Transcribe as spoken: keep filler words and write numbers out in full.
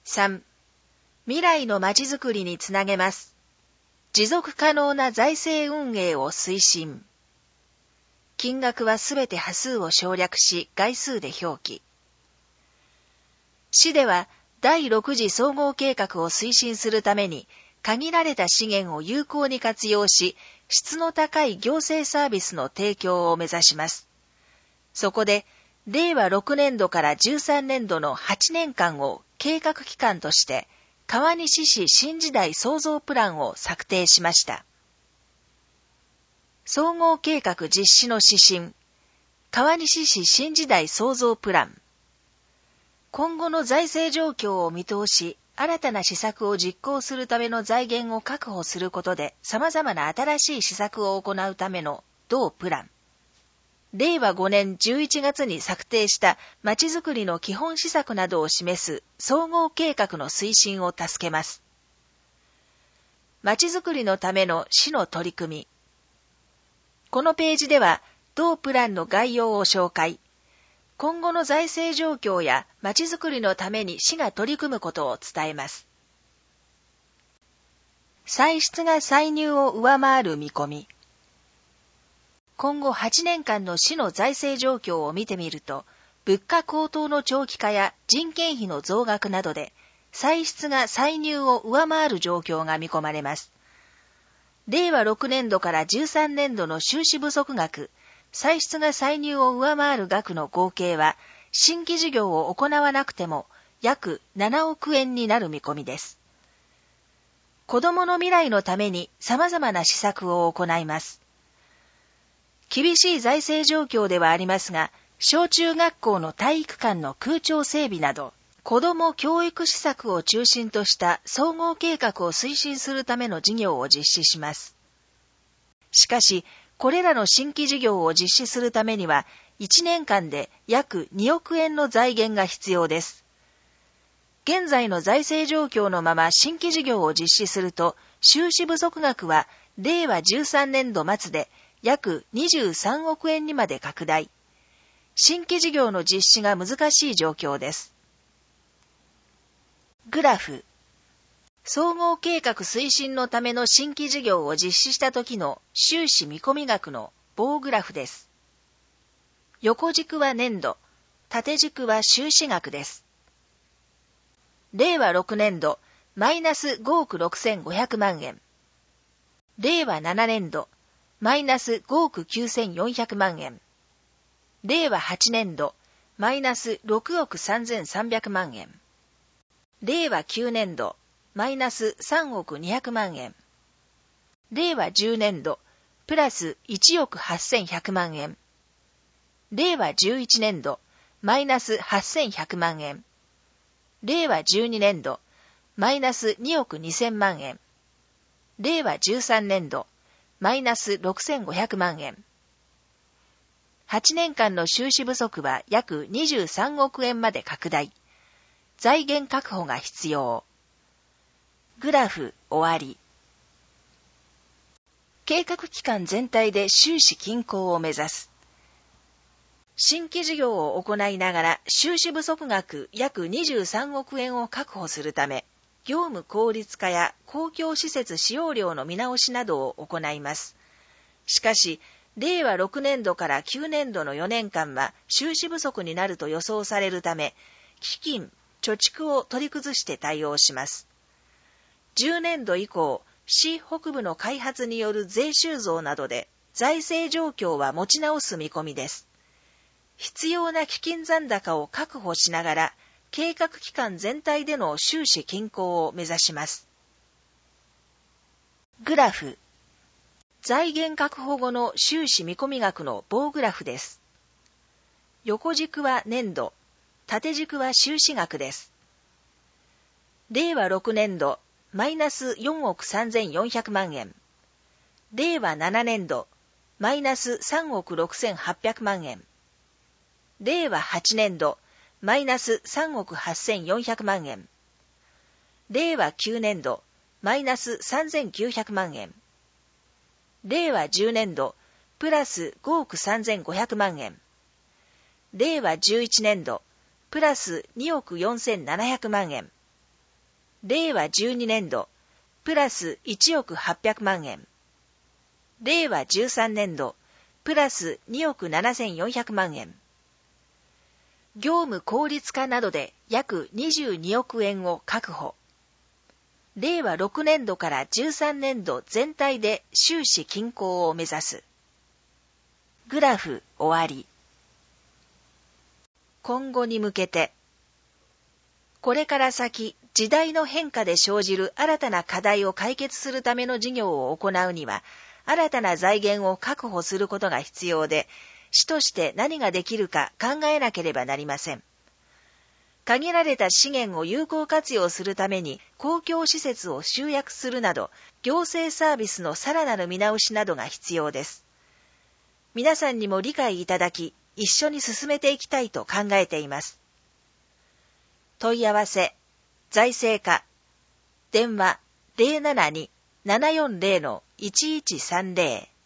さん、未来のまちづくりにつなげます。持続可能な財政運営を推進。金額はすべて波数を省略し、概数で表記。市では、だいろく次総合計画を推進するために、限られた資源を有効に活用し、質の高い行政サービスの提供を目指します。そこで、れいわろくねんどからじゅうさんねんどのはちねんかんを計画期間として、川西市新時代創造プランを策定しました。総合計画実施の指針、川西市新時代創造プラン。今後の財政状況を見通し、新たな施策を実行するための財源を確保することで、様々な新しい施策を行うための同プラン。れいわごねんじゅういちがつに策定したまちづくりの基本施策などを示す総合計画の推進を助けます。まちづくりのための市の取り組み。このページでは、同プランの概要を紹介。今後の財政状況やまちづくりのために市が取り組むことを伝えます。歳出が歳入を上回る見込み。今後はちねんかんの市の財政状況を見てみると、物価高騰の長期化や人件費の増額などで、歳出が歳入を上回る状況が見込まれます。れいわろくねんどからじゅうさんねんどの収支不足額、歳出が歳入を上回る額の合計は、新規事業を行わなくても約ななおくえんになる見込みです。子どもの未来のために様々な施策を行います。厳しい財政状況ではありますが、小中学校の体育館の空調整備など、子ども教育施策を中心とした総合計画を推進するための事業を実施します。しかし、これらの新規事業を実施するためには、いちねんかんで約におくえんの財源が必要です。現在の財政状況のまま新規事業を実施すると、収支不足額はれいわじゅうさんねんど末で約にじゅうさんおくえんにまで拡大。新規事業の実施が難しい状況です。グラフ。総合計画推進のための新規事業を実施した時の収支見込み額の棒グラフです。横軸は年度、縦軸は収支額です。れいわろくねんど、マイナスごおくろくせんごひゃくまんえん。れいわななねんど、マイナスごおくきゅうせんよんひゃくまんえん。れいわはちねんど、マイナスろくおくさんぜんさんびゃくまんえん。れいわきゅうねんど、マイナスさんおくにひゃくまんえん。れいわじゅうねんど、プラスいちおくはっせんひゃくまんえん。れいわじゅういちねんど、マイナスはっせんひゃくまんえん。れいわじゅうにねんど、マイナスにおくにせんまんえん。れいわじゅうさんねんど、マイナスろくせんごひゃくまんえん。はちねんかんの収支不足は約にじゅうさんおくえんまで拡大。財源確保が必要。グラフ終わり。計画期間全体で収支均衡を目指す。新規事業を行いながら収支不足額約にじゅうさんおくえんを確保するため、業務効率化や公共施設使用料の見直しなどを行います。しかし、れいわろくねんどからきゅうねんどのよねんかんは収支不足になると予想されるため、基金、貯蓄を取り崩して対応します。じゅうねんど以降、市北部の開発による税収増などで財政状況は持ち直す見込みです。必要な基金残高を確保しながら、計画期間全体での収支均衡を目指します。グラフ。財源確保後の収支見込み額の棒グラフです。横軸は年度、縦軸は収支額です。れいわろくねんど、マイナスよんおくさんぜんよんひゃくまんえん。れいわななねんど、マイナスさんおくろくせんはっぴゃくまんえん。れいわはちねんど、マイナスさんおくはっせんよんひゃくまんえん。れいわきゅうねんど、マイナスさんぜんきゅうひゃくまんえん。れいわじゅうねんど、プラスごおくさんぜんごひゃくまんえん。れいわじゅういちねんど、プラスにおくよんせんななひゃくまんえん。 れいわじゅうにねんど、プラスいちおくはっぴゃくまんえん。れいわじゅうさんねんど、プラスにおくななせんよんひゃくまんえん。業務効率化などで約にじゅうにおくえんを確保。れいわろくねんどからじゅうさんねんど全体で収支均衡を目指す。グラフ終わり。今後に向けて、これから先、時代の変化で生じる新たな課題を解決するための事業を行うには、新たな財源を確保することが必要で、市として何ができるか考えなければなりません。限られた資源を有効活用するために公共施設を集約するなど、行政サービスのさらなる見直しなどが必要です。皆さんにも理解いただき、一緒に進めていきたいと考えています。問い合わせ、財政課、電話 ゼロななに ななよんゼロ のいちいちさんゼロ